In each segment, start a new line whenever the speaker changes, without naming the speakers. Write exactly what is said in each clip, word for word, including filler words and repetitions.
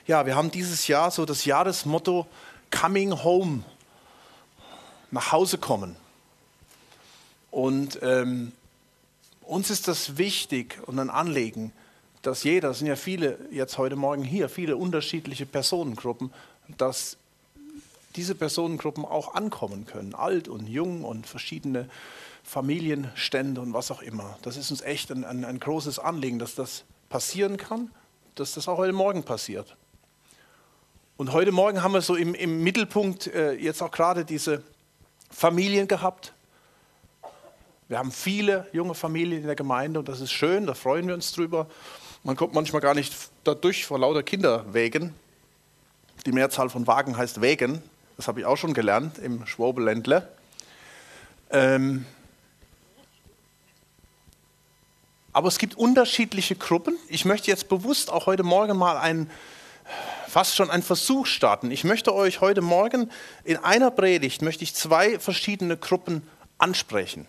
Ja, wir haben dieses Jahr so das Jahresmotto Coming Home, nach Hause kommen. Und ähm, uns ist das wichtig und ein Anliegen, dass jeder, es sind ja viele jetzt heute Morgen hier, viele unterschiedliche Personengruppen, dass diese Personengruppen auch ankommen können, alt und jung und verschiedene Familienstände und was auch immer. Das ist uns echt ein, ein, ein großes Anliegen, dass das passieren kann, dass das auch heute Morgen passiert. Und heute Morgen haben wir so im, im Mittelpunkt äh, jetzt auch gerade diese Familien gehabt. Wir haben viele junge Familien in der Gemeinde und das ist schön, da freuen wir uns drüber. Man kommt manchmal gar nicht dadurch vor lauter Kinderwägen. Die Mehrzahl von Wagen heißt Wägen, das habe ich auch schon gelernt im Schwabeländle. Ähm Aber es gibt unterschiedliche Gruppen. Ich möchte jetzt bewusst auch heute Morgen mal einen, fast schon einen Versuch starten. Ich möchte euch heute Morgen in einer Predigt, möchte ich zwei verschiedene Gruppen ansprechen.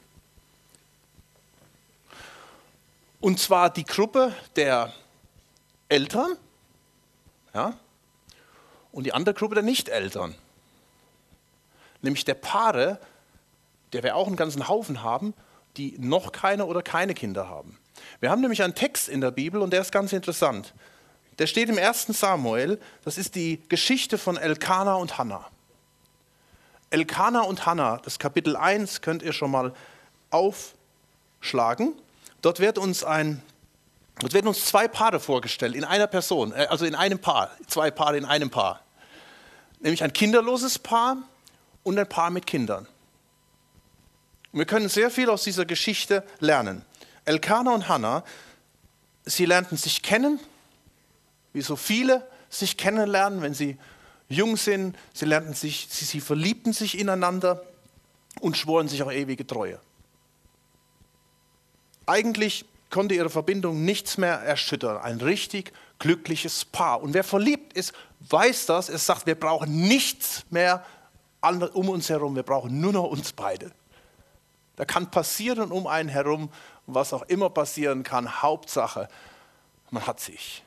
Und zwar die Gruppe der Eltern, ja, und die andere Gruppe der Nicht-Eltern. Nämlich der Paare, der wir auch einen ganzen Haufen haben, die noch keine oder keine Kinder haben. Wir haben nämlich einen Text in der Bibel und der ist ganz interessant. Der steht im ersten Samuel, das ist die Geschichte von Elkana und Hannah. Elkana und Hannah, das Kapitel eins könnt ihr schon mal aufschlagen. Dort wird uns, ein, dort werden uns zwei Paare vorgestellt, in einer Person, also in einem Paar, zwei Paare in einem Paar. Nämlich ein kinderloses Paar und ein Paar mit Kindern. Und wir können sehr viel aus dieser Geschichte lernen. Elkana und Hannah, sie lernten sich kennen, wie so viele sich kennenlernen, wenn sie jung sind. Sie lernten sich, sie, sie verliebten sich ineinander und schworen sich auch ewige Treue. Eigentlich konnte ihre Verbindung nichts mehr erschüttern. Ein richtig glückliches Paar. Und wer verliebt ist, weiß das. Er sagt, wir brauchen nichts mehr um uns herum. Wir brauchen nur noch uns beide. Da kann passieren um einen herum, was auch immer passieren kann. Hauptsache, man hat sich.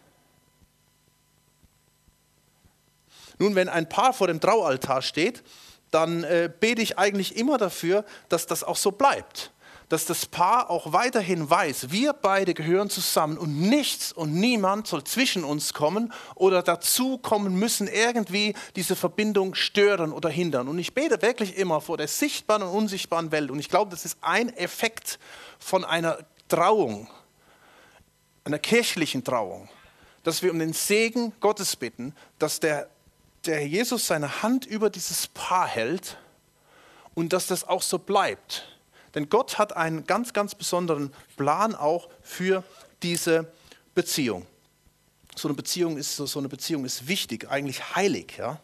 Nun, wenn ein Paar vor dem Traualtar steht, dann äh, bete ich eigentlich immer dafür, dass das auch so bleibt. Dass das Paar auch weiterhin weiß, wir beide gehören zusammen und nichts und niemand soll zwischen uns kommen oder dazu kommen müssen, irgendwie diese Verbindung stören oder hindern. Und ich bete wirklich immer vor der sichtbaren und unsichtbaren Welt. Und ich glaube, das ist ein Effekt von einer Trauung, einer kirchlichen Trauung, dass wir um den Segen Gottes bitten, dass der, der Jesus seine Hand über dieses Paar hält und dass das auch so bleibt. Denn Gott hat einen ganz, ganz besonderen Plan auch für diese Beziehung. So eine Beziehung ist, so eine Beziehung ist wichtig, eigentlich heilig. Ja?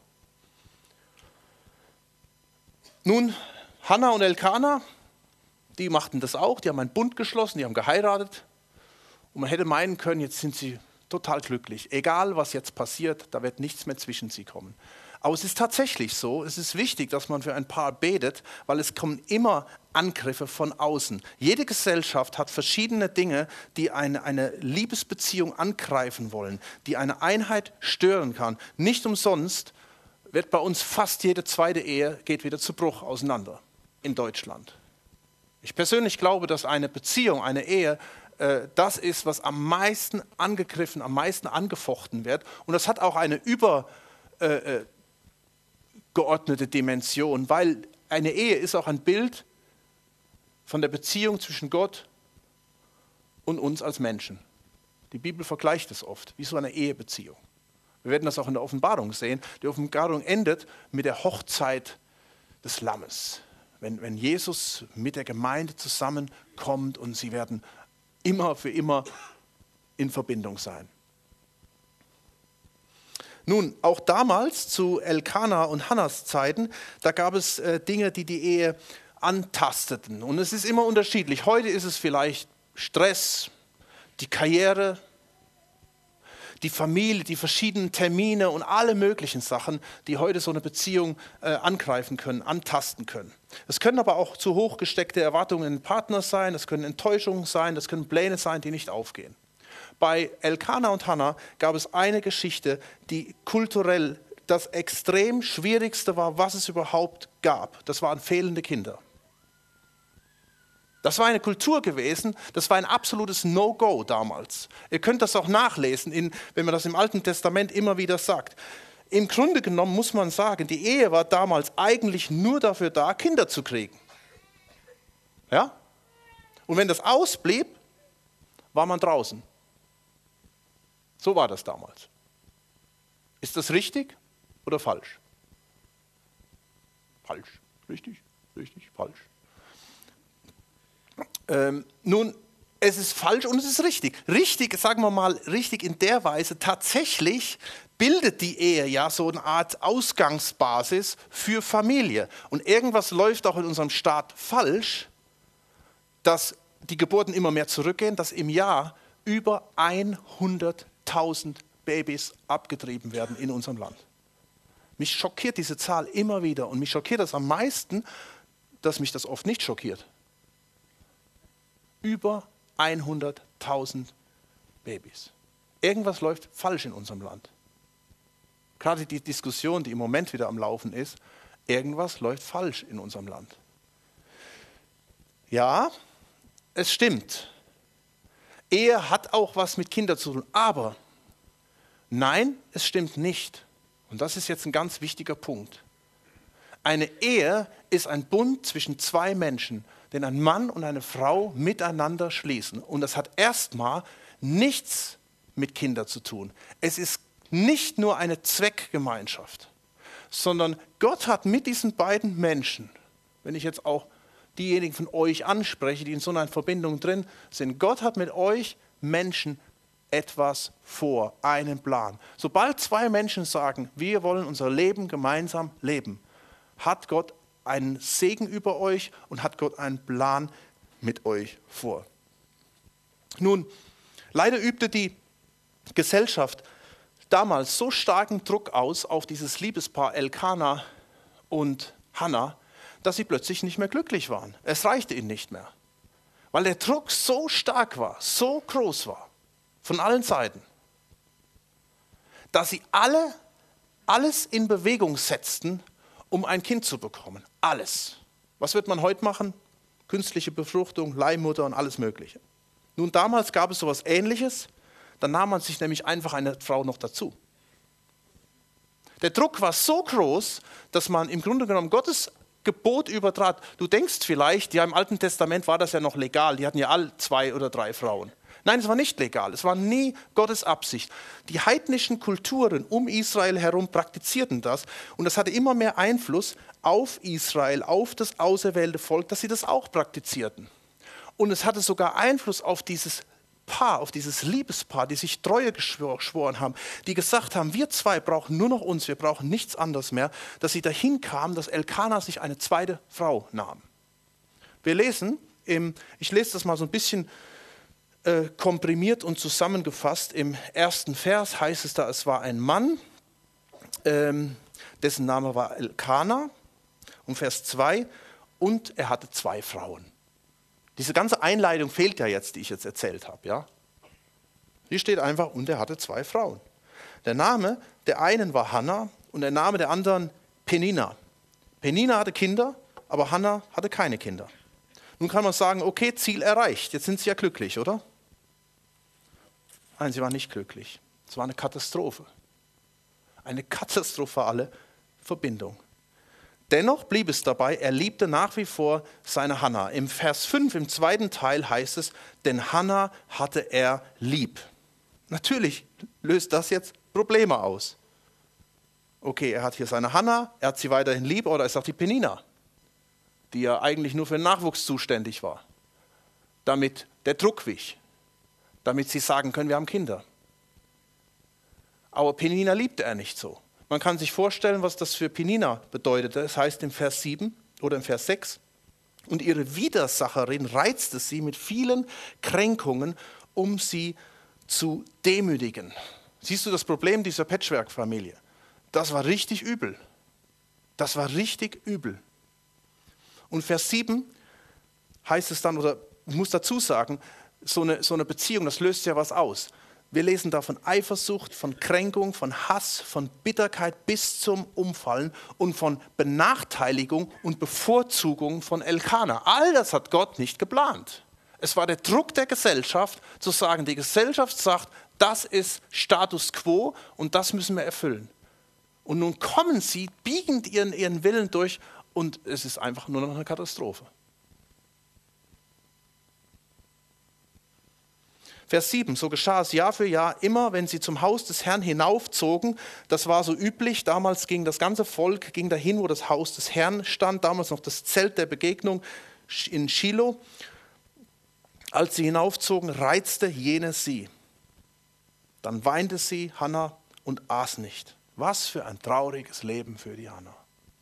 Nun, Hannah und Elkana, die machten das auch, die haben einen Bund geschlossen, die haben geheiratet. Und man hätte meinen können, jetzt sind sie total glücklich. Egal, was jetzt passiert, da wird nichts mehr zwischen sie kommen. Aber es ist tatsächlich so, es ist wichtig, dass man für ein Paar betet, weil es kommen immer Angriffe von außen. Jede Gesellschaft hat verschiedene Dinge, die eine, eine Liebesbeziehung angreifen wollen, die eine Einheit stören kann. Nicht umsonst wird bei uns fast jede zweite Ehe geht wieder zu Bruch auseinander in Deutschland. Ich persönlich glaube, dass eine Beziehung, eine Ehe, äh, das ist, was am meisten angegriffen, am meisten angefochten wird. Und das hat auch eine über äh, geordnete Dimension, weil eine Ehe ist auch ein Bild von der Beziehung zwischen Gott und uns als Menschen. Die Bibel vergleicht es oft, wie so eine Ehebeziehung. Wir werden das auch in der Offenbarung sehen. Die Offenbarung endet mit der Hochzeit des Lammes. Wenn, wenn Jesus mit der Gemeinde zusammenkommt und sie werden immer für immer in Verbindung sein. Nun, auch damals zu Elkana und Hannas Zeiten, da gab es äh, Dinge, die die Ehe antasteten. Und es ist immer unterschiedlich. Heute ist es vielleicht Stress, die Karriere, die Familie, die verschiedenen Termine und alle möglichen Sachen, die heute so eine Beziehung äh, angreifen können, antasten können. Es können aber auch zu hoch gesteckte Erwartungen in den Partner sein, es können Enttäuschungen sein, es können Pläne sein, die nicht aufgehen. Bei Elkana und Hannah gab es eine Geschichte, die kulturell das extrem Schwierigste war, was es überhaupt gab. Das waren fehlende Kinder. Das war eine Kultur gewesen, das war ein absolutes No-Go damals. Ihr könnt das auch nachlesen, in, wenn man das im Alten Testament immer wieder sagt. Im Grunde genommen muss man sagen, die Ehe war damals eigentlich nur dafür da, Kinder zu kriegen. Ja? Und wenn das ausblieb, war man draußen. So war das damals. Ist das richtig oder falsch? Falsch. Richtig, richtig, falsch. Ähm, nun, es ist falsch und es ist richtig. Richtig, sagen wir mal, richtig in der Weise, tatsächlich bildet die Ehe ja so eine Art Ausgangsbasis für Familie. Und irgendwas läuft auch in unserem Staat falsch, dass die Geburten immer mehr zurückgehen, dass im Jahr über hunderttausend Babys abgetrieben werden in unserem Land. Mich schockiert diese Zahl immer wieder und mich schockiert das am meisten, dass mich das oft nicht schockiert. Über hunderttausend Babys. Irgendwas läuft falsch in unserem Land. Gerade die Diskussion, die im Moment wieder am Laufen ist, irgendwas läuft falsch in unserem Land. Ja, es stimmt. Ehe hat auch was mit Kindern zu tun, aber nein, es stimmt nicht. Und das ist jetzt ein ganz wichtiger Punkt. Eine Ehe ist ein Bund zwischen zwei Menschen, den ein Mann und eine Frau miteinander schließen. Und das hat erstmal nichts mit Kindern zu tun. Es ist nicht nur eine Zweckgemeinschaft, sondern Gott hat mit diesen beiden Menschen, wenn ich jetzt auch diejenigen von euch anspreche, die in so einer Verbindung drin sind, Gott hat mit euch Menschen etwas vor, einen Plan. Sobald zwei Menschen sagen, wir wollen unser Leben gemeinsam leben, hat Gott einen Segen über euch und hat Gott einen Plan mit euch vor. Nun, leider übte die Gesellschaft damals so starken Druck aus auf dieses Liebespaar Elkana und Hannah, dass sie plötzlich nicht mehr glücklich waren. Es reichte ihnen nicht mehr, weil der Druck so stark war, so groß war, von allen Seiten, dass sie alle alles in Bewegung setzten, um ein Kind zu bekommen. Alles. Was wird man heute machen? Künstliche Befruchtung, Leihmutter und alles Mögliche. Nun, damals gab es sowas Ähnliches. Dann nahm man sich nämlich einfach eine Frau noch dazu. Der Druck war so groß, dass man im Grunde genommen Gottes Gebot übertrat. Du denkst vielleicht, ja, im Alten Testament war das ja noch legal. Die hatten ja alle zwei oder drei Frauen. Nein, es war nicht legal. Es war nie Gottes Absicht. Die heidnischen Kulturen um Israel herum praktizierten das. Und das hatte immer mehr Einfluss auf Israel, auf das auserwählte Volk, dass sie das auch praktizierten. Und es hatte sogar Einfluss auf dieses Paar, auf dieses Liebespaar, die sich Treue geschworen haben, die gesagt haben, wir zwei brauchen nur noch uns, wir brauchen nichts anderes mehr, dass sie dahin kamen, dass Elkana sich eine zweite Frau nahm. Wir lesen, im, ich lese das mal so ein bisschen äh, komprimiert und zusammengefasst, im ersten Vers heißt es da, es war ein Mann, ähm, dessen Name war Elkana, und Vers zwei, und er hatte zwei Frauen. Diese ganze Einleitung fehlt ja jetzt, die ich jetzt erzählt habe. Ja? Hier steht einfach, und er hatte zwei Frauen. Der Name der einen war Hannah und der Name der anderen Penina. Penina hatte Kinder, aber Hannah hatte keine Kinder. Nun kann man sagen, okay, Ziel erreicht, jetzt sind sie ja glücklich, oder? Nein, sie waren nicht glücklich. Es war eine Katastrophe. Eine katastrophale Verbindung. Dennoch blieb es dabei, er liebte nach wie vor seine Hannah. Im Vers fünf, im zweiten Teil heißt es, denn Hannah hatte er lieb. Natürlich löst das jetzt Probleme aus. Okay, er hat hier seine Hannah, er hat sie weiterhin lieb, oder ist auch die Penina, die ja eigentlich nur für den Nachwuchs zuständig war. Damit der Druck wich, damit sie sagen können, wir haben Kinder. Aber Penina liebte er nicht so. Man kann sich vorstellen, was das für Penina bedeutete. Es heißt im Vers sieben oder im Vers sechs, und ihre Widersacherin reizte sie mit vielen Kränkungen, um sie zu demütigen. Siehst du das Problem dieser Patchwork-Familie? Das war richtig übel. Das war richtig übel. Und Vers sieben heißt es dann, oder ich muss dazu sagen, so eine, so eine Beziehung, das löst ja was aus. Wir lesen da von Eifersucht, von Kränkung, von Hass, von Bitterkeit bis zum Umfallen und von Benachteiligung und Bevorzugung von Elkana. All das hat Gott nicht geplant. Es war der Druck der Gesellschaft, zu sagen, die Gesellschaft sagt, das ist Status quo und das müssen wir erfüllen. Und nun kommen sie, biegen ihren, ihren Willen durch und es ist einfach nur noch eine Katastrophe. Vers sieben, so geschah es Jahr für Jahr, immer wenn sie zum Haus des Herrn hinaufzogen, das war so üblich, damals ging das ganze Volk ging dahin, wo das Haus des Herrn stand, damals noch das Zelt der Begegnung in Schilo. Als sie hinaufzogen, reizte jene sie. Dann weinte sie, Hannah, und aß nicht. Was für ein trauriges Leben für die Hannah.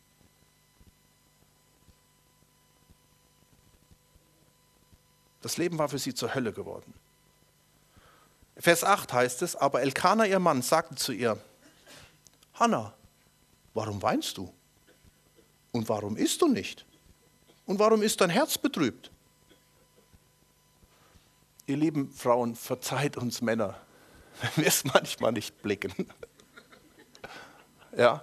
Das Leben war für sie zur Hölle geworden. Vers acht heißt es, aber Elkana, ihr Mann, sagte zu ihr, Hannah, warum weinst du? Und warum isst du nicht? Und warum ist dein Herz betrübt? Ihr lieben Frauen, verzeiht uns Männer, wenn wir es manchmal nicht blicken. Ja,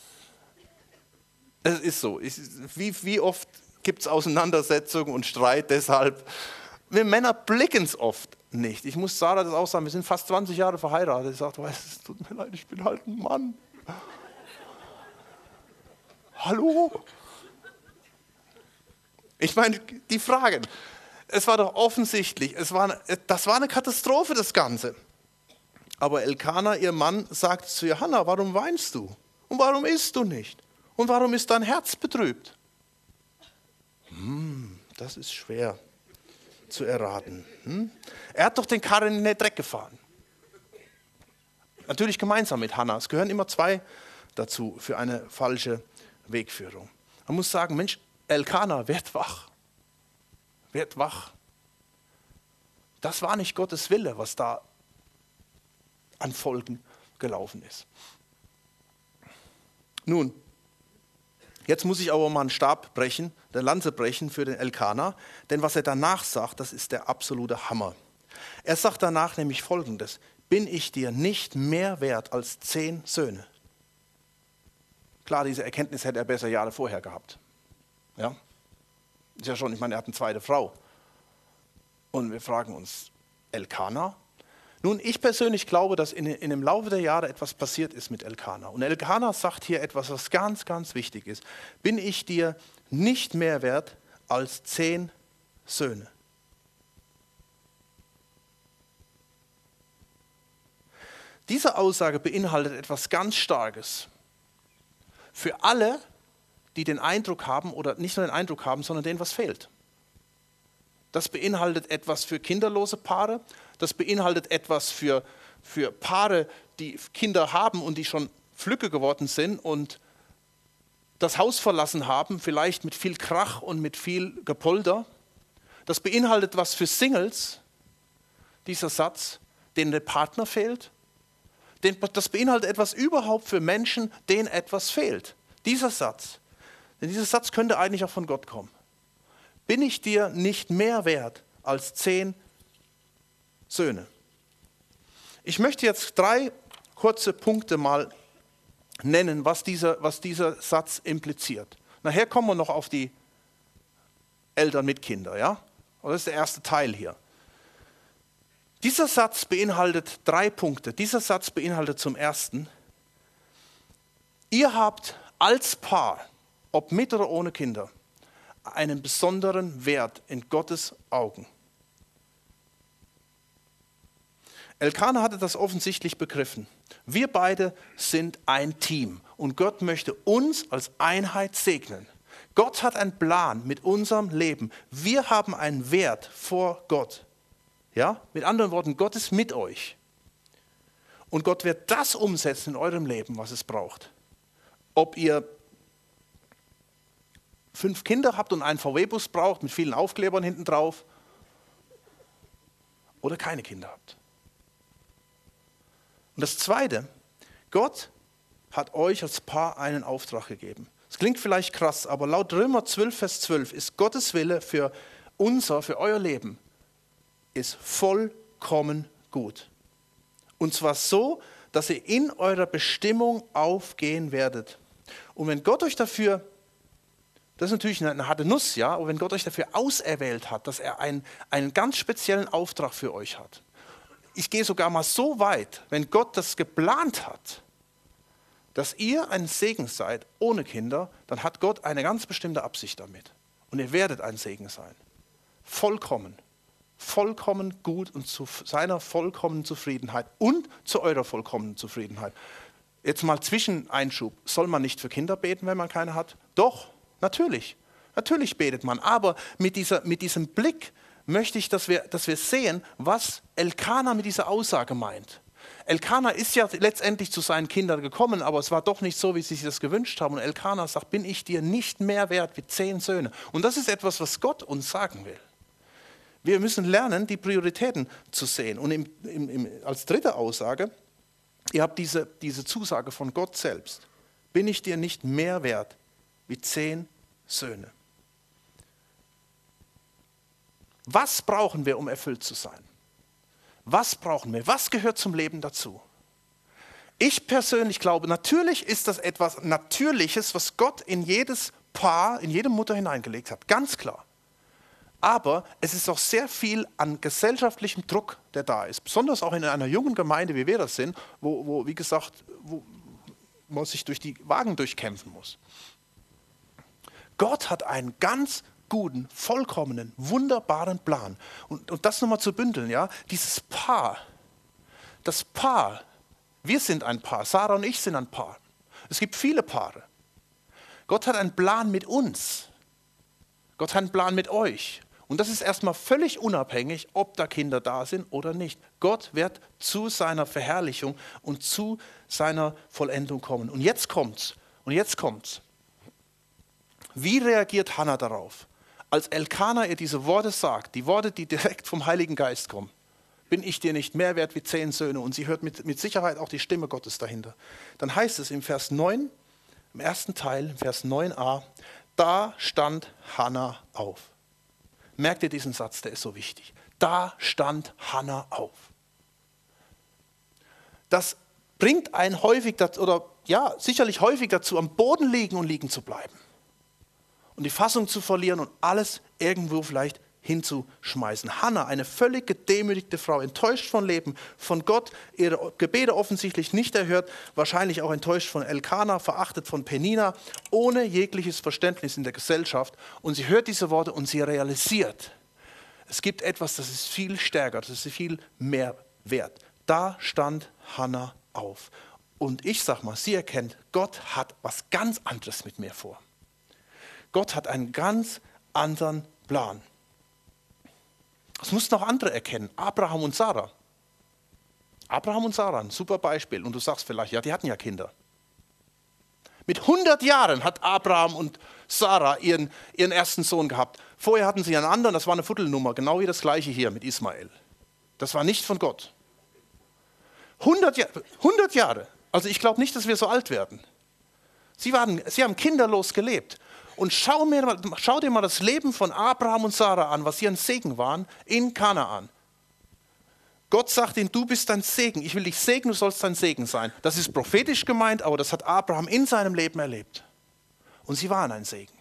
es ist so. Ich, wie, wie oft gibt es Auseinandersetzungen und Streit deshalb? Wir Männer blicken es oft nicht. Ich muss Sarah das auch sagen, wir sind fast zwanzig Jahre verheiratet. Ich sage, weißt, es tut mir leid, ich bin halt ein Mann. Hallo? Ich meine, die Fragen, es war doch offensichtlich, es war, das war eine Katastrophe, das Ganze. Aber Elkana, ihr Mann, sagt zu ihr, Hannah, warum weinst du? Und warum isst du nicht? Und warum ist dein Herz betrübt? Hm, das ist schwer zu erraten. Hm? Er hat doch den Karren in den Dreck gefahren. Natürlich gemeinsam mit Hannah. Es gehören immer zwei dazu für eine falsche Wegführung. Man muss sagen, Mensch, Elkana, werd wach. Werd wach. Das war nicht Gottes Wille, was da an Folgen gelaufen ist. Nun, jetzt muss ich aber mal einen Stab brechen, eine Lanze brechen für den Elkana, denn was er danach sagt, das ist der absolute Hammer. Er sagt danach nämlich Folgendes, bin ich dir nicht mehr wert als zehn Söhne? Klar, diese Erkenntnis hätte er besser Jahre vorher gehabt. Ja, ist ja schon, ich meine, er hat eine zweite Frau. Und wir fragen uns, Elkana? Nun, ich persönlich glaube, dass in, in dem Laufe der Jahre etwas passiert ist mit Elkana. Und Elkana sagt hier etwas, was ganz, ganz wichtig ist. Bin ich dir nicht mehr wert als zehn Söhne? Diese Aussage beinhaltet etwas ganz Starkes. Für alle, die den Eindruck haben, oder nicht nur den Eindruck haben, sondern denen was fehlt. Das beinhaltet etwas für kinderlose Paare. Das beinhaltet etwas für, für Paare, die Kinder haben und die schon Flücke geworden sind und das Haus verlassen haben, vielleicht mit viel Krach und mit viel Gepolter. Das beinhaltet was für Singles, dieser Satz, denen der Partner fehlt. Das beinhaltet etwas überhaupt für Menschen, denen etwas fehlt. Dieser Satz. Denn dieser Satz könnte eigentlich auch von Gott kommen. Bin ich dir nicht mehr wert als zehn Söhne? Ich möchte jetzt drei kurze Punkte mal nennen, was dieser, was dieser Satz impliziert. Nachher kommen wir noch auf die Eltern mit Kindern, ja? Das ist der erste Teil hier. Dieser Satz beinhaltet drei Punkte. Dieser Satz beinhaltet zum ersten, ihr habt als Paar, ob mit oder ohne Kinder, einen besonderen Wert in Gottes Augen. Elkana hatte das offensichtlich begriffen. Wir beide sind ein Team und Gott möchte uns als Einheit segnen. Gott hat einen Plan mit unserem Leben. Wir haben einen Wert vor Gott. Ja? Mit anderen Worten, Gott ist mit euch. Und Gott wird das umsetzen in eurem Leben, was es braucht. Ob ihr fünf Kinder habt und einen V W-Bus braucht mit vielen Aufklebern hinten drauf oder keine Kinder habt. Und das Zweite, Gott hat euch als Paar einen Auftrag gegeben. Das klingt vielleicht krass, aber laut Römer zwölf, Vers zwölf ist Gottes Wille für unser, für euer Leben, ist vollkommen gut. Und zwar so, dass ihr in eurer Bestimmung aufgehen werdet. Und wenn Gott euch dafür, das ist natürlich eine, eine harte Nuss, ja, aber wenn Gott euch dafür auserwählt hat, dass er einen, einen ganz speziellen Auftrag für euch hat. Ich gehe sogar mal so weit, wenn Gott das geplant hat, dass ihr ein Segen seid ohne Kinder, dann hat Gott eine ganz bestimmte Absicht damit. Und ihr werdet ein Segen sein. Vollkommen. Vollkommen gut und zu seiner vollkommenen Zufriedenheit und zu eurer vollkommenen Zufriedenheit. Jetzt mal Zwischeneinschub. Soll man nicht für Kinder beten, wenn man keine hat? Doch, natürlich. Natürlich betet man. Aber mit, dieser, mit diesem Blick möchte ich, dass wir, dass wir sehen, was Elkana mit dieser Aussage meint. Elkana ist ja letztendlich zu seinen Kindern gekommen, aber es war doch nicht so, wie sie sich das gewünscht haben. Und Elkana sagt, bin ich dir nicht mehr wert wie zehn Söhne. Und das ist etwas, was Gott uns sagen will. Wir müssen lernen, die Prioritäten zu sehen. Und im, im, im, als dritte Aussage, ihr habt diese, diese Zusage von Gott selbst. Bin ich dir nicht mehr wert wie zehn Söhne? Was brauchen wir, um erfüllt zu sein? Was brauchen wir? Was gehört zum Leben dazu? Ich persönlich glaube, natürlich ist das etwas Natürliches, was Gott in jedes Paar, in jede Mutter hineingelegt hat. Ganz klar. Aber es ist auch sehr viel an gesellschaftlichem Druck, der da ist. Besonders auch in einer jungen Gemeinde, wie wir das sind, wo, wo wie gesagt, wo man sich durch die Wagen durchkämpfen muss. Gott hat einen ganz guten, vollkommenen, wunderbaren Plan. Und, und das nochmal zu bündeln, ja, dieses Paar, das Paar, wir sind ein Paar, Sarah und ich sind ein Paar. Es gibt viele Paare. Gott hat einen Plan mit uns. Gott hat einen Plan mit euch. Und das ist erstmal völlig unabhängig, ob da Kinder da sind oder nicht. Gott wird zu seiner Verherrlichung und zu seiner Vollendung kommen. Und jetzt kommt's. Und jetzt kommt's. Wie reagiert Hannah darauf? Als Elkana ihr diese Worte sagt, die Worte, die direkt vom Heiligen Geist kommen, bin ich dir nicht mehr wert wie zehn Söhne, und sie hört mit, mit Sicherheit auch die Stimme Gottes dahinter. Dann heißt es im Vers neun, im ersten Teil, im Vers neun a, da stand Hannah auf. Merkt ihr diesen Satz, der ist so wichtig. Da stand Hannah auf. Das bringt einen häufig dazu, oder ja, sicherlich häufig dazu, am Boden liegen und liegen zu bleiben. Und die Fassung zu verlieren und alles irgendwo vielleicht hinzuschmeißen. Hannah, eine völlig gedemütigte Frau, enttäuscht von Leben, von Gott, ihre Gebete offensichtlich nicht erhört, wahrscheinlich auch enttäuscht von Elkana, verachtet von Penina, ohne jegliches Verständnis in der Gesellschaft. Und sie hört diese Worte und sie realisiert, es gibt etwas, das ist viel stärker, das ist viel mehr wert. Da stand Hannah auf. Und ich sag mal, sie erkennt, Gott hat was ganz anderes mit mir vor. Gott hat einen ganz anderen Plan. Das mussten auch andere erkennen. Abraham und Sarah. Abraham und Sarah, ein super Beispiel. Und du sagst vielleicht, ja, die hatten ja Kinder. Mit hundert Jahren hat Abraham und Sarah ihren, ihren ersten Sohn gehabt. Vorher hatten sie einen anderen, das war eine Viertelnummer, genau wie das gleiche hier mit Ismael. Das war nicht von Gott. hundert, Jahr, hundert Jahre. Also ich glaube nicht, dass wir so alt werden. Sie, waren, sie haben kinderlos gelebt. Und schau, mir, schau dir mal das Leben von Abraham und Sarah an, was sie ein Segen waren in Kanaan. Gott sagt ihnen, du bist ein Segen. Ich will dich segnen, du sollst ein Segen sein. Das ist prophetisch gemeint, aber das hat Abraham in seinem Leben erlebt. Und sie waren ein Segen.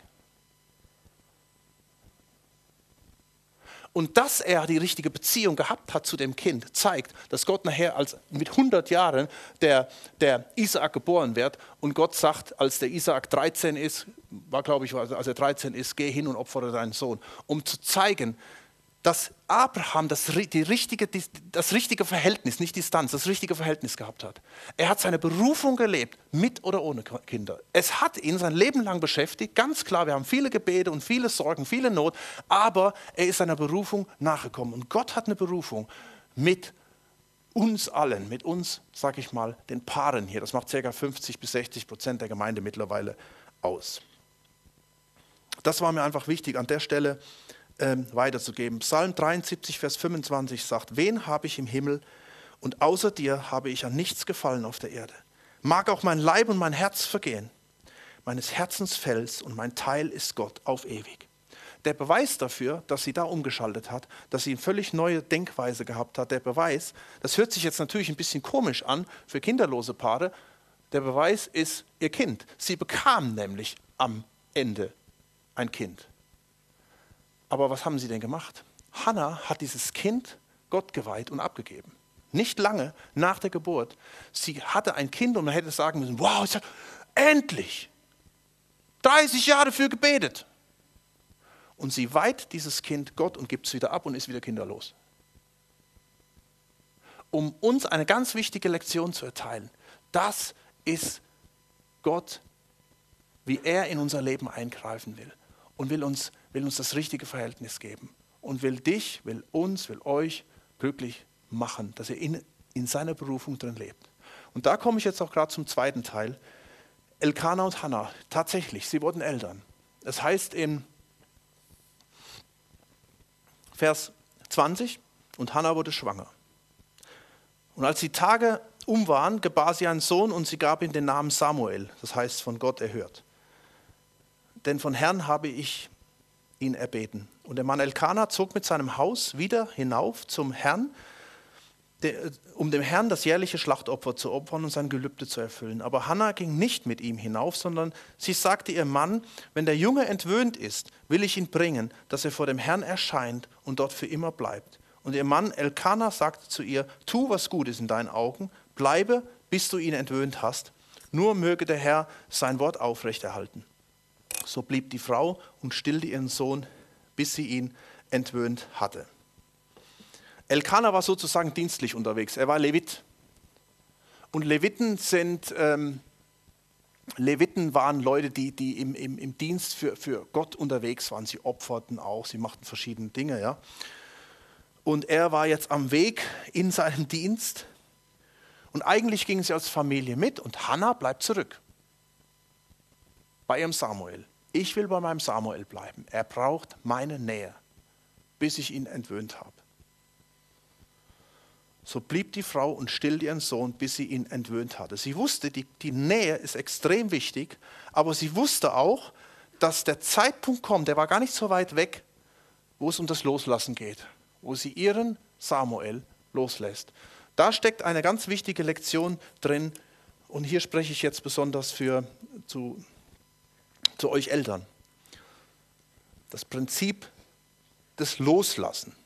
Und dass er die richtige Beziehung gehabt hat zu dem Kind, zeigt, dass Gott nachher als mit hundert Jahren der, der Isaak geboren wird. Und Gott sagt, als der Isaak dreizehn ist, war glaube ich, als er dreizehn ist, geh hin und opfere deinen Sohn. Um zu zeigen, dass Abraham das, die richtige, das richtige Verhältnis, nicht Distanz, das richtige Verhältnis gehabt hat. Er hat seine Berufung gelebt, mit oder ohne Kinder. Es hat ihn sein Leben lang beschäftigt, ganz klar, wir haben viele Gebete und viele Sorgen, viele Not, aber er ist seiner Berufung nachgekommen. Und Gott hat eine Berufung mit uns allen, mit uns, sage ich mal, den Paaren hier. Das macht ca. fünfzig bis sechzig Prozent der Gemeinde mittlerweile aus. Das war mir einfach wichtig, an der Stelle Ähm, weiterzugeben. Psalm dreiundsiebzig, Vers fünfundzwanzig sagt, wen habe ich im Himmel und außer dir habe ich an nichts gefallen auf der Erde. Mag auch mein Leib und mein Herz vergehen, meines Herzens Fels und mein Teil ist Gott auf ewig. der Beweis dafür, dass sie da umgeschaltet hat, dass sie eine völlig neue Denkweise gehabt hat, der Beweis, das hört sich jetzt natürlich ein bisschen komisch an für kinderlose Paare, der Beweis ist ihr Kind. Sie bekam nämlich am Ende ein Kind. Aber was haben sie denn gemacht? Hannah hat dieses Kind Gott geweiht und abgegeben. Nicht lange nach der Geburt. Sie hatte ein Kind und man hätte sagen müssen, wow, ich sag, endlich! dreißig Jahre für gebetet. Und sie weiht dieses Kind Gott und gibt es wieder ab und ist wieder kinderlos. Um uns eine ganz wichtige Lektion zu erteilen. Das ist Gott, wie er in unser Leben eingreifen will. Und will uns, will uns das richtige Verhältnis geben. Und will dich, will uns, will euch glücklich machen, dass ihr in, in seiner Berufung drin lebt. Und da komme ich jetzt auch gerade zum zweiten Teil. Elkana und Hannah, tatsächlich, sie wurden Eltern. Es heißt in Vers zwanzig, und Hannah wurde schwanger. Und als die Tage um waren, gebar sie einen Sohn und sie gab ihm den Namen Samuel, das heißt von Gott erhört. Denn von Herrn habe ich ihn erbeten. Und der Mann Elkana zog mit seinem Haus wieder hinauf zum Herrn, um dem Herrn das jährliche Schlachtopfer zu opfern und sein Gelübde zu erfüllen. Aber Hannah ging nicht mit ihm hinauf, sondern sie sagte ihrem Mann, wenn der Junge entwöhnt ist, will ich ihn bringen, dass er vor dem Herrn erscheint und dort für immer bleibt. Und ihr Mann Elkana sagte zu ihr, tu, was gut ist in deinen Augen, bleibe, bis du ihn entwöhnt hast. Nur möge der Herr sein Wort aufrechterhalten. So blieb die Frau und stillte ihren Sohn, bis sie ihn entwöhnt hatte. Elkana war sozusagen dienstlich unterwegs. Er war Levit. Und Leviten sind, ähm, Leviten waren Leute, die, die im, im, im Dienst für, für Gott unterwegs waren. Sie opferten auch, sie machten verschiedene Dinge. Ja. Und er war jetzt am Weg in seinem Dienst. Und eigentlich gingen sie als Familie mit und Hannah bleibt zurück. Bei ihrem Samuel. Ich will bei meinem Samuel bleiben. Er braucht meine Nähe, bis ich ihn entwöhnt habe. So blieb die Frau und stillte ihren Sohn, bis sie ihn entwöhnt hatte. Sie wusste, die, die Nähe ist extrem wichtig, aber sie wusste auch, dass der Zeitpunkt kommt, der war gar nicht so weit weg, wo es um das Loslassen geht, wo sie ihren Samuel loslässt. Da steckt eine ganz wichtige Lektion drin und hier spreche ich jetzt besonders für, zu, zu euch Eltern. Das Prinzip des Loslassen.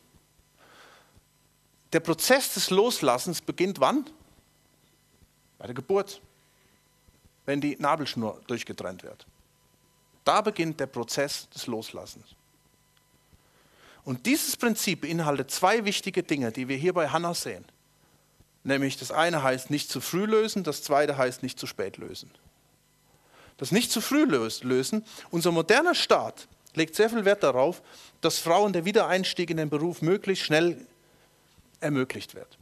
Der Prozess des Loslassens beginnt wann? Bei der Geburt, wenn die Nabelschnur durchgetrennt wird. Da beginnt der Prozess des Loslassens. Und dieses Prinzip beinhaltet zwei wichtige Dinge, die wir hier bei Hannah sehen. Nämlich das eine heißt nicht zu früh lösen, das zweite heißt nicht zu spät lösen. Das nicht zu früh lösen, unser moderner Staat legt sehr viel Wert darauf, dass Frauen der Wiedereinstieg in den Beruf möglichst schnell ermöglicht wird.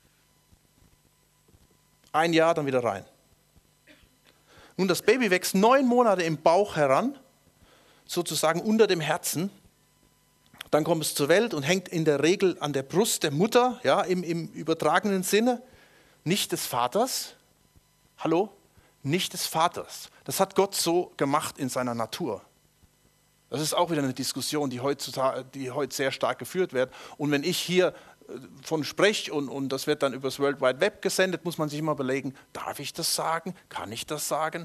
Ein Jahr, dann wieder rein. Nun, das Baby wächst neun Monate im Bauch heran, sozusagen unter dem Herzen. Dann kommt es zur Welt und hängt in der Regel an der Brust der Mutter, ja, im, im übertragenen Sinne, nicht des Vaters. Hallo? Nicht des Vaters. Das hat Gott so gemacht in seiner Natur. Das ist auch wieder eine Diskussion, die heutzutage, die heute sehr stark geführt wird. Und wenn ich hier von spreche und, und das wird dann übers World Wide Web gesendet, muss man sich immer überlegen, darf ich das sagen? Kann ich das sagen?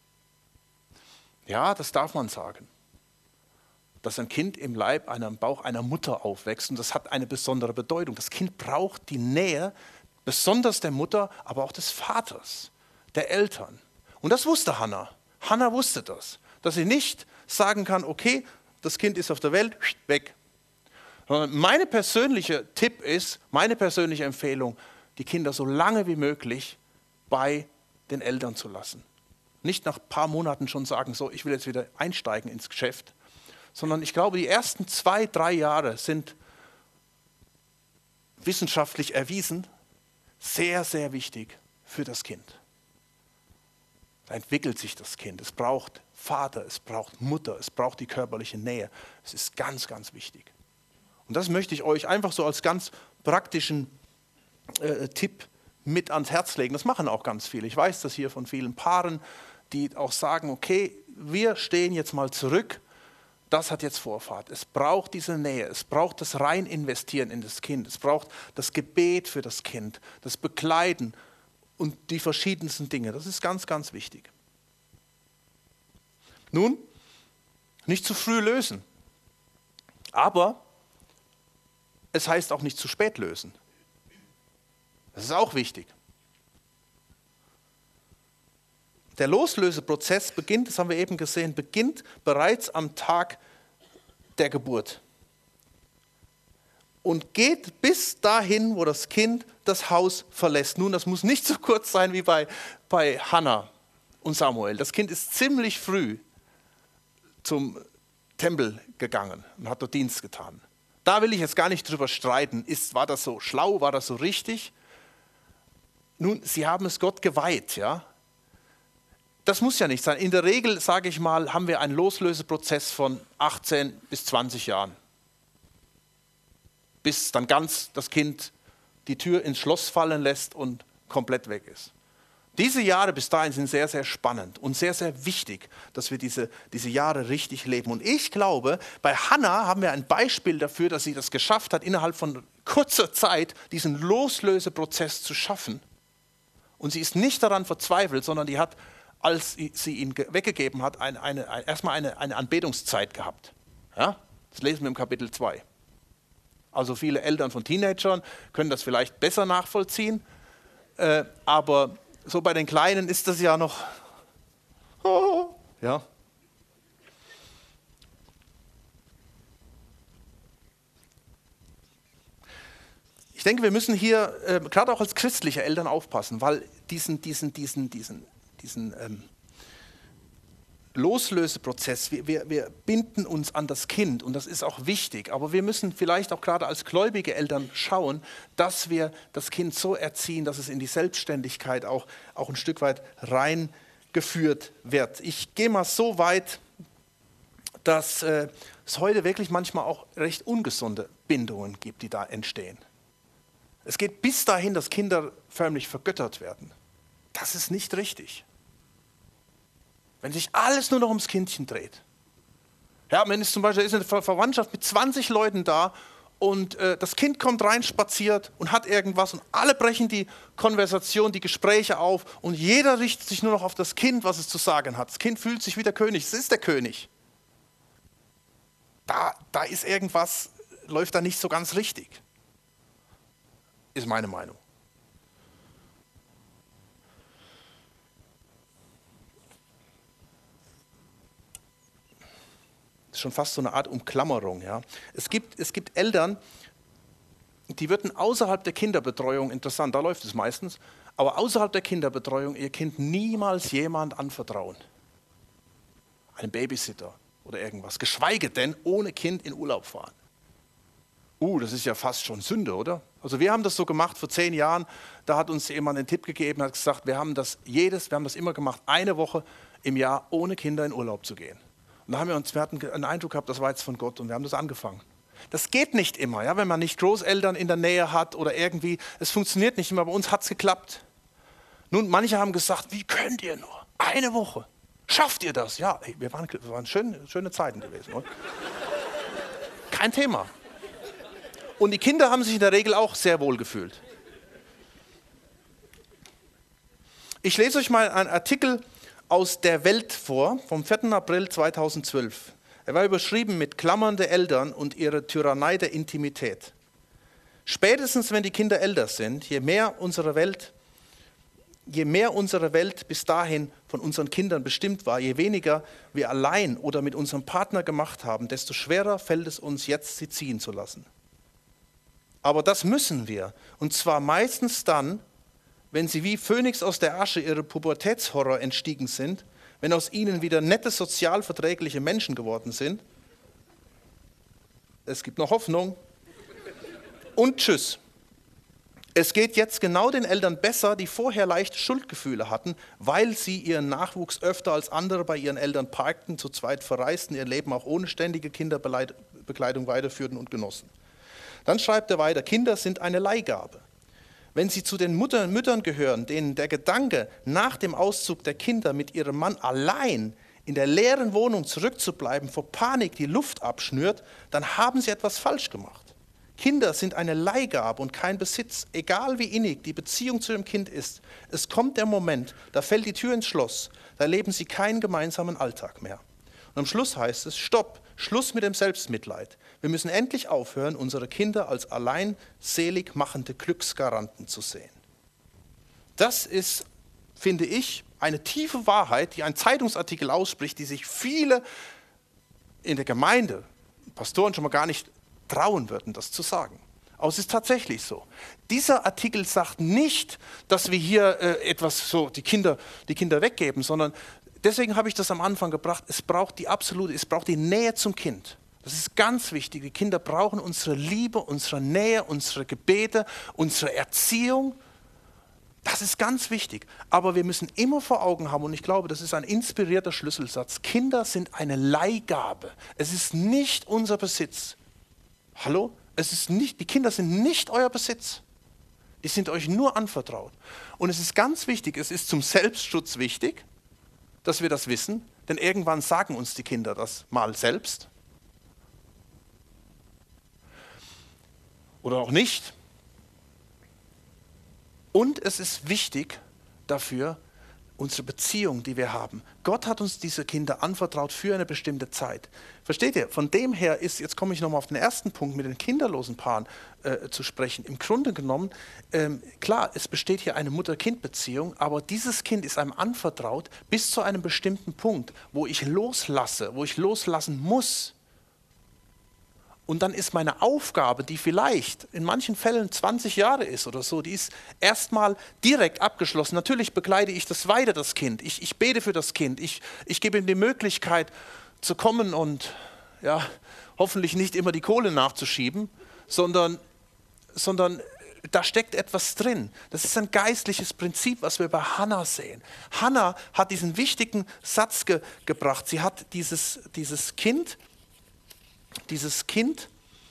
Ja, das darf man sagen. Dass ein Kind im Leib, einer, im Bauch einer Mutter aufwächst und das hat eine besondere Bedeutung. Das Kind braucht die Nähe, besonders der Mutter, aber auch des Vaters, der Eltern. Und das wusste Hannah. Hannah wusste das, dass sie nicht sagen kann, okay, das Kind ist auf der Welt, weg. Meine persönliche Tipp ist, meine persönliche Empfehlung, die Kinder so lange wie möglich bei den Eltern zu lassen. Nicht nach ein paar Monaten schon sagen, so, ich will jetzt wieder einsteigen ins Geschäft, sondern ich glaube, die ersten zwei, drei Jahre sind wissenschaftlich erwiesen sehr, sehr wichtig für das Kind. Da entwickelt sich das Kind. Es braucht Vater, es braucht Mutter, es braucht die körperliche Nähe. Es ist ganz, ganz wichtig. Und das möchte ich euch einfach so als ganz praktischen äh, Tipp mit ans Herz legen. Das machen auch ganz viele. Ich weiß das hier von vielen Paaren, die auch sagen, okay, wir stehen jetzt mal zurück das hat jetzt Vorfahrt. Es braucht diese Nähe, es braucht das rein investieren in das Kind, es braucht das Gebet für das Kind, das Begleiten und die verschiedensten Dinge. Das ist ganz, ganz wichtig. Nun, nicht zu früh lösen, aber es heißt auch nicht zu spät lösen. Das ist auch wichtig. Der Loslöseprozess beginnt, das haben wir eben gesehen, beginnt bereits am Tag der Geburt und geht bis dahin, wo das Kind das Haus verlässt. Nun, das muss nicht so kurz sein wie bei, bei Hannah und Samuel. Das Kind ist ziemlich früh zum Tempel gegangen und hat dort Dienst getan. Da will ich jetzt gar nicht drüber streiten, ist, war das so schlau, war das so richtig? Nun, sie haben es Gott geweiht, ja. Das muss ja nicht sein. In der Regel, sage ich mal, haben wir einen Loslöseprozess von achtzehn bis zwanzig Jahren. Bis dann ganz das Kind die Tür ins Schloss fallen lässt und komplett weg ist. Diese Jahre bis dahin sind sehr, sehr spannend und sehr, sehr wichtig, dass wir diese, diese Jahre richtig leben. Und ich glaube, bei Hannah haben wir ein Beispiel dafür, dass sie das geschafft hat, innerhalb von kurzer Zeit diesen Loslöseprozess zu schaffen. Und sie ist nicht daran verzweifelt, sondern die hat, als sie ihn weggegeben hat, eine, eine, eine, erstmal eine, eine Anbetungszeit gehabt. Ja? Das lesen wir im Kapitel zwei. Also viele Eltern von Teenagern können das vielleicht besser nachvollziehen, äh, aber so bei den Kleinen ist das ja noch, oh, ja. Ich denke, wir müssen hier äh, gerade auch als christliche Eltern aufpassen, weil diesen, diesen, diesen, diesen, diesen ähm, Loslöseprozess, wir, wir, wir binden uns an das Kind und das ist auch wichtig, aber wir müssen vielleicht auch gerade als gläubige Eltern schauen, dass wir das Kind so erziehen, dass es in die Selbstständigkeit auch, auch ein Stück weit reingeführt wird. Ich gehe mal so weit, dass äh, es heute wirklich manchmal auch recht ungesunde Bindungen gibt, die da entstehen. Es geht bis dahin, dass Kinder förmlich vergöttert werden. Das ist nicht richtig. Wenn sich alles nur noch ums Kindchen dreht. Ja, wenn es zum Beispiel ist eine Ver- Verwandtschaft mit zwanzig Leuten da und äh, das Kind kommt rein, spaziert und hat irgendwas und alle brechen die Konversation, die Gespräche auf und jeder richtet sich nur noch auf das Kind, was es zu sagen hat. Das Kind fühlt sich wie der König, es ist der König. Da, da ist irgendwas, läuft da nicht so ganz richtig. Ist meine Meinung. Das ist schon fast so eine Art Umklammerung. Ja. Es gibt, es gibt Eltern, die würden außerhalb der Kinderbetreuung, interessant, da läuft es meistens, aber außerhalb der Kinderbetreuung ihr Kind niemals jemand anvertrauen. Einem Babysitter oder irgendwas. Geschweige denn ohne Kind in Urlaub fahren. Uh, das ist ja fast schon Sünde, oder? Also wir haben das so gemacht vor zehn Jahren, da hat uns jemand einen Tipp gegeben, hat gesagt, wir haben das jedes, wir haben das immer gemacht, eine Woche im Jahr ohne Kinder in Urlaub zu gehen. Und da haben wir uns, wir hatten einen Eindruck gehabt, das war jetzt von Gott und wir haben das angefangen. Das geht nicht immer, ja, wenn man nicht Großeltern in der Nähe hat oder irgendwie, es funktioniert nicht immer, bei uns hat es geklappt. Nun, manche haben gesagt, wie könnt ihr nur? Eine Woche. Schafft ihr das? Ja, hey, wir waren, wir waren schön, schöne Zeiten gewesen. Oder? Kein Thema. Und die Kinder haben sich in der Regel auch sehr wohl gefühlt. Ich lese euch mal einen Artikel aus der Welt vor, vom vierten April zweitausendzwölf. Er war überschrieben mit klammernde Eltern und ihre Tyrannei der Intimität. Spätestens, wenn die Kinder älter sind, je mehr unsere Welt, je mehr unsere Welt bis dahin von unseren Kindern bestimmt war, je weniger wir allein oder mit unserem Partner gemacht haben, desto schwerer fällt es uns jetzt, sie ziehen zu lassen. Aber das müssen wir, und zwar meistens dann, wenn sie wie Phönix aus der Asche ihre Pubertätshorror entstiegen sind, wenn aus ihnen wieder nette, sozial verträgliche Menschen geworden sind. Es gibt noch Hoffnung. Und tschüss. Es geht jetzt genau den Eltern besser, die vorher leichte Schuldgefühle hatten, weil sie ihren Nachwuchs öfter als andere bei ihren Eltern parkten, zu zweit verreisten, ihr Leben auch ohne ständige Kinderbekleidung weiterführten und genossen. Dann schreibt er weiter, Kinder sind eine Leihgabe. Wenn sie zu den Müttern, Müttern gehören, denen der Gedanke nach dem Auszug der Kinder mit ihrem Mann allein in der leeren Wohnung zurückzubleiben, vor Panik die Luft abschnürt, dann haben sie etwas falsch gemacht. Kinder sind eine Leihgabe und kein Besitz, egal wie innig die Beziehung zu dem Kind ist. Es kommt der Moment, da fällt die Tür ins Schloss, da erleben sie keinen gemeinsamen Alltag mehr. Und am Schluss heißt es, stopp, Schluss mit dem Selbstmitleid. Wir müssen endlich aufhören, unsere Kinder als allein selig machende Glücksgaranten zu sehen. Das ist, finde ich, eine tiefe Wahrheit, die ein Zeitungsartikel ausspricht, die sich viele in der Gemeinde, Pastoren schon mal gar nicht trauen würden, das zu sagen. Aber es ist tatsächlich so. Dieser Artikel sagt nicht, dass wir hier äh, etwas so die Kinder, die Kinder weggeben, sondern deswegen habe ich das am Anfang gebracht, es braucht die absolute, es braucht die Nähe zum Kind. Das ist ganz wichtig. Die Kinder brauchen unsere Liebe, unsere Nähe, unsere Gebete, unsere Erziehung. Das ist ganz wichtig. Aber wir müssen immer vor Augen haben, und ich glaube, das ist ein inspirierter Schlüsselsatz, Kinder sind eine Leihgabe. Es ist nicht unser Besitz. Hallo? Es ist nicht, die Kinder sind nicht euer Besitz. Die sind euch nur anvertraut. Und es ist ganz wichtig, es ist zum Selbstschutz wichtig, dass wir das wissen, denn irgendwann sagen uns die Kinder das mal selbst. Oder auch nicht. Und es ist wichtig dafür, unsere Beziehung, die wir haben. Gott hat uns diese Kinder anvertraut für eine bestimmte Zeit. Versteht ihr? Von dem her ist, jetzt komme ich nochmal auf den ersten Punkt mit den kinderlosen Paaren äh, zu sprechen. Im Grunde genommen, ähm, klar, es besteht hier eine Mutter-Kind-Beziehung, aber dieses Kind ist einem anvertraut bis zu einem bestimmten Punkt, wo ich loslasse, wo ich loslassen muss. Und dann ist meine Aufgabe, die vielleicht in manchen Fällen zwanzig Jahre ist oder so, die ist erstmal direkt abgeschlossen. Natürlich begleite ich das weiter, das Kind. Ich, ich bete für das Kind. Ich, ich gebe ihm die Möglichkeit zu kommen und ja, hoffentlich nicht immer die Kohle nachzuschieben, sondern, sondern da steckt etwas drin. Das ist ein geistliches Prinzip, was wir bei Hannah sehen. Hannah hat diesen wichtigen Satz ge, gebracht. Sie hat dieses, dieses Kind Dieses Kind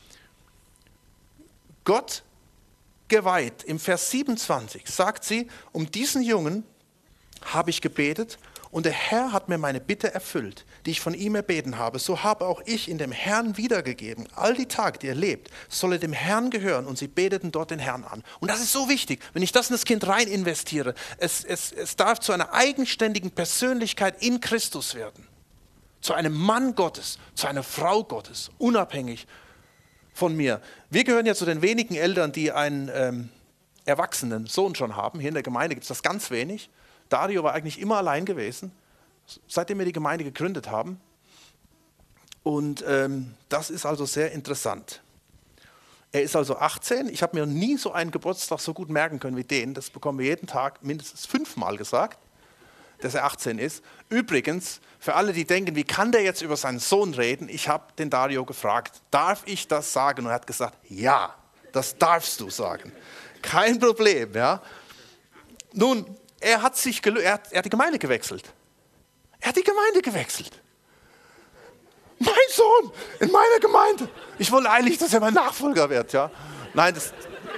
Gott geweiht. Im Vers siebenundzwanzig sagt sie, um diesen Jungen habe ich gebetet und der Herr hat mir meine Bitte erfüllt, die ich von ihm erbeten habe. So habe auch ich in dem Herrn wiedergegeben. All die Tage, die er lebt, soll er dem Herrn gehören. Und sie beteten dort den Herrn an. Und das ist so wichtig, wenn ich das in das Kind rein investiere. Es, es, es darf zu einer eigenständigen Persönlichkeit in Christus werden. Zu einem Mann Gottes, zu einer Frau Gottes, unabhängig von mir. Wir gehören ja zu den wenigen Eltern, die einen ähm, erwachsenen Sohn schon haben. Hier in der Gemeinde gibt es das ganz wenig. Dario war eigentlich immer allein gewesen, seitdem wir die Gemeinde gegründet haben. Und ähm, das ist also sehr interessant. Er ist also achtzehn. Ich habe mir nie so einen Geburtstag so gut merken können wie den. Das bekommen wir jeden Tag mindestens fünfmal gesagt, dass er achtzehn ist. Übrigens, für alle, die denken, wie kann der jetzt über seinen Sohn reden? Ich habe den Dario gefragt, darf ich das sagen? Und er hat gesagt, ja, das darfst du sagen. Kein Problem. Ja. Nun, er hat, sich gelö- er, hat, er hat die Gemeinde gewechselt. Er hat die Gemeinde gewechselt. Mein Sohn in meiner Gemeinde. Ich wollte eigentlich, dass er mein Nachfolger wird. Ja. Nein, das...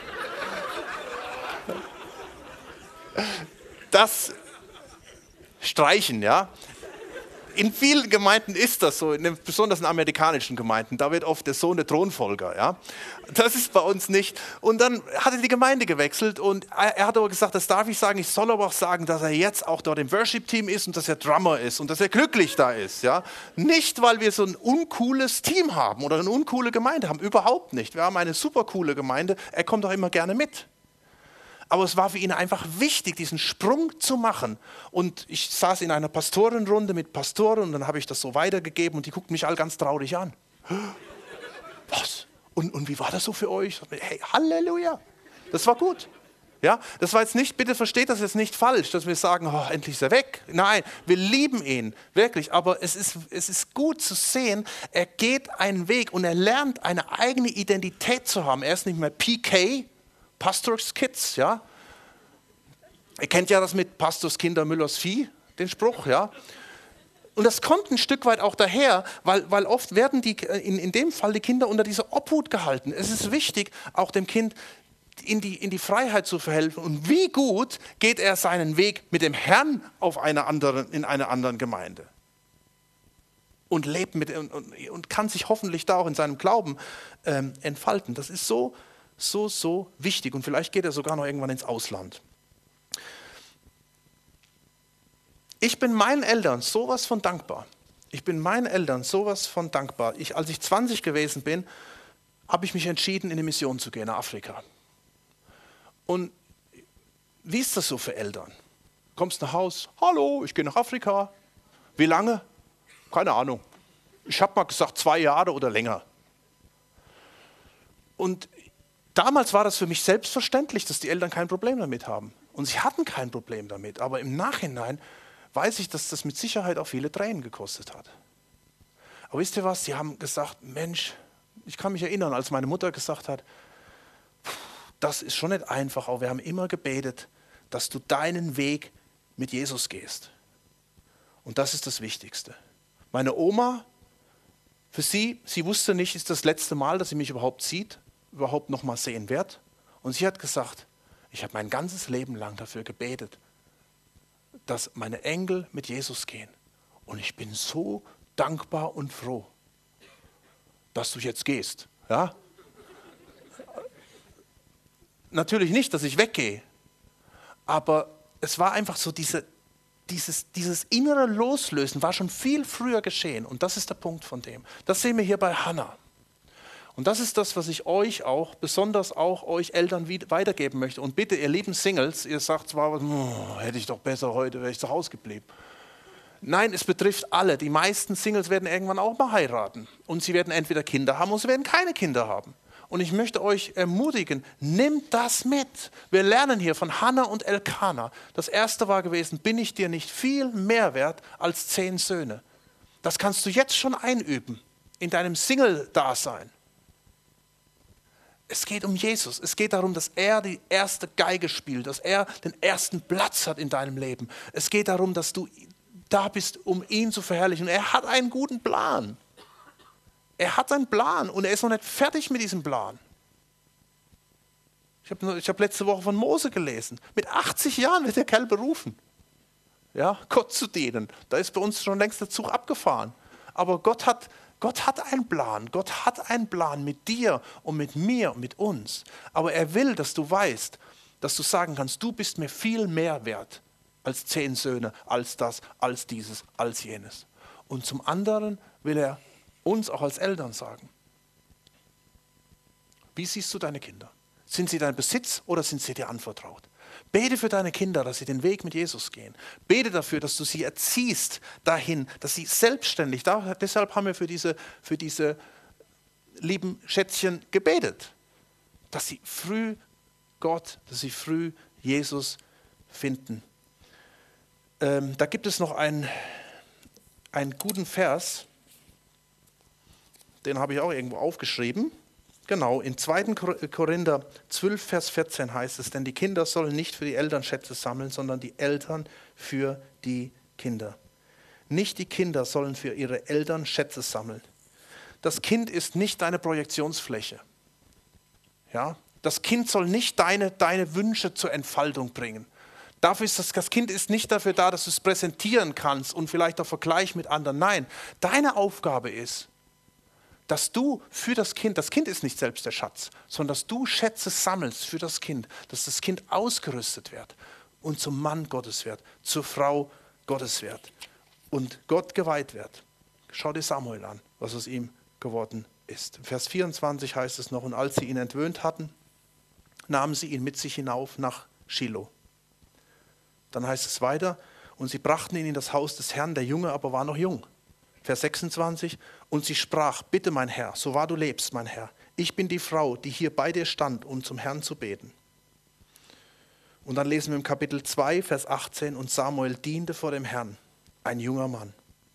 Das... Streichen, ja. In vielen Gemeinden ist das so, in den, besonders in amerikanischen Gemeinden, da wird oft der Sohn der Thronfolger, ja. Das ist bei uns nicht. Und dann hat er die Gemeinde gewechselt und er, er hat aber gesagt, das darf ich sagen, ich soll aber auch sagen, dass er jetzt auch dort im Worship-Team ist und dass er Drummer ist und dass er glücklich da ist, ja. Nicht, weil wir so ein uncooles Team haben oder eine uncoole Gemeinde haben, überhaupt nicht. Wir haben eine super coole Gemeinde, er kommt auch immer gerne mit. Aber es war für ihn einfach wichtig, diesen Sprung zu machen. Und ich saß in einer Pastorenrunde mit Pastoren und dann habe ich das so weitergegeben und die guckten mich alle ganz traurig an. Was? Und, und wie war das so für euch? Hey, Halleluja! Das war gut. Ja, das war jetzt nicht, bitte versteht das jetzt nicht falsch, dass wir sagen, oh, endlich ist er weg. Nein, wir lieben ihn, wirklich. Aber es ist, es ist gut zu sehen, er geht einen Weg und er lernt eine eigene Identität zu haben. Er ist nicht mehr P K, Pastors Kids, ja. Ihr kennt ja das mit Pastors Kinder Müllers Vieh, den Spruch, ja. Und das kommt ein Stück weit auch daher, weil, weil oft werden die, in, in dem Fall die Kinder unter dieser Obhut gehalten. Es ist wichtig, auch dem Kind in die, in die Freiheit zu verhelfen. Und wie gut geht er seinen Weg mit dem Herrn auf eine andere, in einer anderen Gemeinde? und lebt mit und, und, und kann sich hoffentlich da auch in seinem Glauben ähm, entfalten. Das ist so, so, so wichtig und vielleicht geht er sogar noch irgendwann ins Ausland. Ich bin meinen Eltern sowas von dankbar. Ich bin meinen Eltern sowas von dankbar. Ich, als ich zwanzig gewesen bin, habe ich mich entschieden, in die Mission zu gehen, nach Afrika. Und wie ist das so für Eltern? Kommst nach Haus, hallo, ich gehe nach Afrika. Wie lange? Keine Ahnung. Ich habe mal gesagt, zwei Jahre oder länger. Und damals war das für mich selbstverständlich, dass die Eltern kein Problem damit haben. Und sie hatten kein Problem damit. Aber im Nachhinein weiß ich, dass das mit Sicherheit auch viele Tränen gekostet hat. Aber wisst ihr was? Sie haben gesagt, Mensch, ich kann mich erinnern, als meine Mutter gesagt hat, das ist schon nicht einfach, aber wir haben immer gebetet, dass du deinen Weg mit Jesus gehst. Und das ist das Wichtigste. Meine Oma, für sie, sie wusste nicht, ist das letzte Mal, dass sie mich überhaupt sieht, überhaupt noch mal sehen wird. Und sie hat gesagt, ich habe mein ganzes Leben lang dafür gebetet, dass meine Enkel mit Jesus gehen. Und ich bin so dankbar und froh, dass du jetzt gehst. Ja? Natürlich nicht, dass ich weggehe, aber es war einfach so, diese, dieses, dieses innere Loslösen war schon viel früher geschehen. Und das ist der Punkt von dem. Das sehen wir hier bei Hannah. Und das ist das, was ich euch auch, besonders auch euch Eltern weitergeben möchte. Und bitte, ihr lieben Singles, ihr sagt zwar, oh, hätte ich doch besser heute, wäre ich zu Hause geblieben. Nein, es betrifft alle. Die meisten Singles werden irgendwann auch mal heiraten. Und sie werden entweder Kinder haben oder sie werden keine Kinder haben. Und ich möchte euch ermutigen, nehmt das mit. Wir lernen hier von Hannah und Elkana. Das erste war gewesen, bin ich dir nicht viel mehr wert als zehn Söhne? Das kannst du jetzt schon einüben in deinem Single-Dasein. Es geht um Jesus. Es geht darum, dass er die erste Geige spielt, dass er den ersten Platz hat in deinem Leben. Es geht darum, dass du da bist, um ihn zu verherrlichen. Und er hat einen guten Plan. Er hat einen Plan und er ist noch nicht fertig mit diesem Plan. Ich habe ich hab letzte Woche von Mose gelesen. Mit achtzig Jahren wird der Kerl berufen, ja, Gott zu dienen. Da ist bei uns schon längst der Zug abgefahren. Aber Gott hat, Gott hat einen Plan. Gott hat einen Plan mit dir und mit mir und mit uns. Aber er will, dass du weißt, dass du sagen kannst, du bist mir viel mehr wert als zehn Söhne, als das, als dieses, als jenes. Und zum anderen will er uns auch als Eltern sagen. Wie siehst du deine Kinder? Sind sie dein Besitz oder sind sie dir anvertraut? Bete für deine Kinder, dass sie den Weg mit Jesus gehen. Bete dafür, dass du sie erziehst dahin, dass sie selbstständig, da, deshalb haben wir für diese, für diese lieben Schätzchen gebetet, dass sie früh Gott, dass sie früh Jesus finden. Ähm, da gibt es noch einen, einen guten Vers, den habe ich auch irgendwo aufgeschrieben. Genau, in zweiten Korinther zwölf, Vers vierzehn heißt es, denn die Kinder sollen nicht für die Eltern Schätze sammeln, sondern die Eltern für die Kinder. Nicht die Kinder sollen für ihre Eltern Schätze sammeln. Das Kind ist nicht deine Projektionsfläche. Ja? Das Kind soll nicht deine, deine Wünsche zur Entfaltung bringen. Dafür ist das, das Kind ist nicht dafür da, dass du es präsentieren kannst und vielleicht auch Vergleich mit anderen. Nein, deine Aufgabe ist, dass du für das Kind, das Kind ist nicht selbst der Schatz, sondern dass du Schätze sammelst für das Kind, dass das Kind ausgerüstet wird und zum Mann Gottes wird, zur Frau Gottes wird und Gott geweiht wird. Schau dir Samuel an, was aus ihm geworden ist. In Vers vierundzwanzig heißt es noch, und als sie ihn entwöhnt hatten, nahmen sie ihn mit sich hinauf nach Shiloh. Dann heißt es weiter, und sie brachten ihn in das Haus des Herrn, der Junge aber war noch jung. Vers sechsundzwanzig, und sie sprach, bitte mein Herr, so wahr du lebst, mein Herr, ich bin die Frau, die hier bei dir stand, um zum Herrn zu beten. Und dann lesen wir im Kapitel zwei, Vers achtzehn, und Samuel diente vor dem Herrn, ein junger Mann.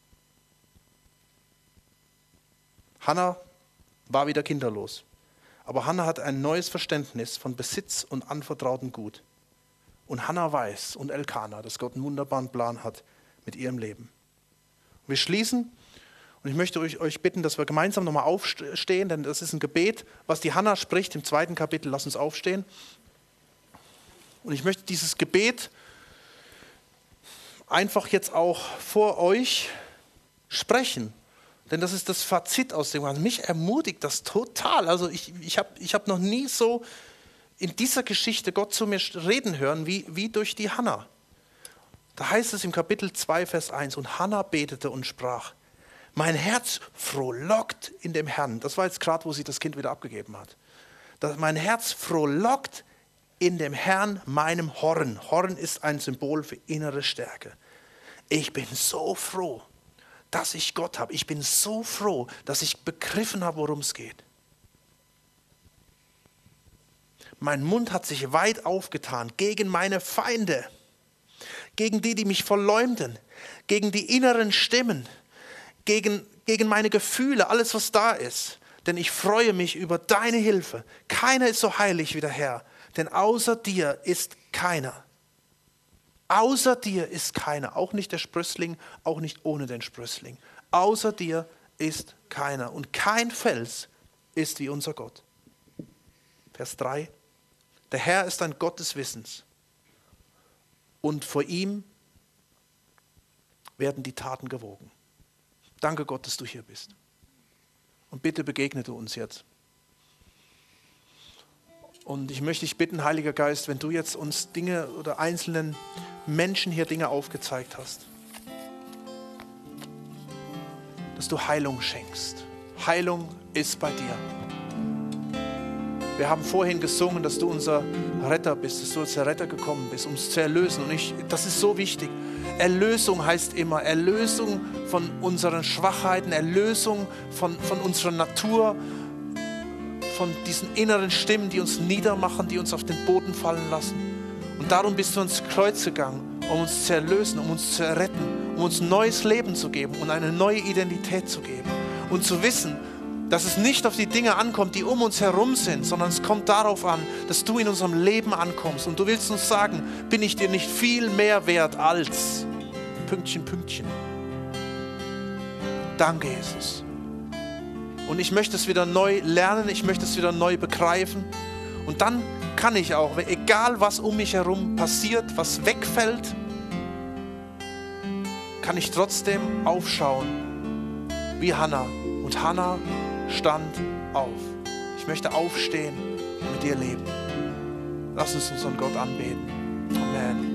Hannah war wieder kinderlos, aber Hannah hat ein neues Verständnis von Besitz und anvertrautem Gut. Und Hannah weiß und Elkana, dass Gott einen wunderbaren Plan hat mit ihrem Leben. Wir schließen und ich möchte euch, euch bitten, dass wir gemeinsam nochmal aufstehen, denn das ist ein Gebet, was die Hannah spricht im zweiten Kapitel. Lass uns aufstehen. Und ich möchte dieses Gebet einfach jetzt auch vor euch sprechen Denn das ist das Fazit aus dem Ganzen. Mich ermutigt das total. Also ich, ich habe ich hab noch nie so in dieser Geschichte Gott zu mir reden hören, wie, wie durch die Hannah. Da heißt es im Kapitel zwei, Vers eins, und Hannah betete und sprach, mein Herz frohlockt in dem Herrn. Das war jetzt gerade, wo sie das Kind wieder abgegeben hat. Das, mein Herz frohlockt in dem Herrn, meinem Horn. Horn ist ein Symbol für innere Stärke. Ich bin so froh, dass ich Gott habe. Ich bin so froh, dass ich begriffen habe, worum es geht. Mein Mund hat sich weit aufgetan gegen meine Feinde, gegen die, die mich verleumden, gegen die inneren Stimmen, gegen, gegen meine Gefühle, alles, was da ist. Denn ich freue mich über deine Hilfe. Keiner ist so heilig wie der Herr, denn außer dir ist keiner. Außer dir ist keiner, auch nicht der Sprössling, auch nicht ohne den Sprössling. Außer dir ist keiner und kein Fels ist wie unser Gott. Vers drei. Der Herr ist ein Gott des Wissens und vor ihm werden die Taten gewogen. Danke Gott, dass du hier bist. Und bitte begegne du uns jetzt. Und ich möchte dich bitten, Heiliger Geist, wenn du jetzt uns Dinge oder einzelnen Menschen hier Dinge aufgezeigt hast, dass du Heilung schenkst. Heilung ist bei dir. Wir haben vorhin gesungen, dass du unser Retter bist, dass du als Retter gekommen bist, um uns zu erlösen. Und ich, das ist so wichtig. Erlösung heißt immer Erlösung von unseren Schwachheiten, Erlösung von, von unserer Natur, von diesen inneren Stimmen, die uns niedermachen, die uns auf den Boden fallen lassen. Und darum bist du ans Kreuz gegangen, um uns zu erlösen, um uns zu erretten, um uns ein neues Leben zu geben und eine neue Identität zu geben. Und zu wissen, dass es nicht auf die Dinge ankommt, die um uns herum sind, sondern es kommt darauf an, dass du in unserem Leben ankommst. Und du willst uns sagen, bin ich dir nicht viel mehr wert als Pünktchen, Pünktchen. Danke, Jesus. Und ich möchte es wieder neu lernen, ich möchte es wieder neu begreifen. Und dann kann ich auch, egal was um mich herum passiert, was wegfällt, kann ich trotzdem aufschauen wie Hannah. Und Hannah stand auf. Ich möchte aufstehen und mit dir leben. Lass uns unseren Gott anbeten. Amen.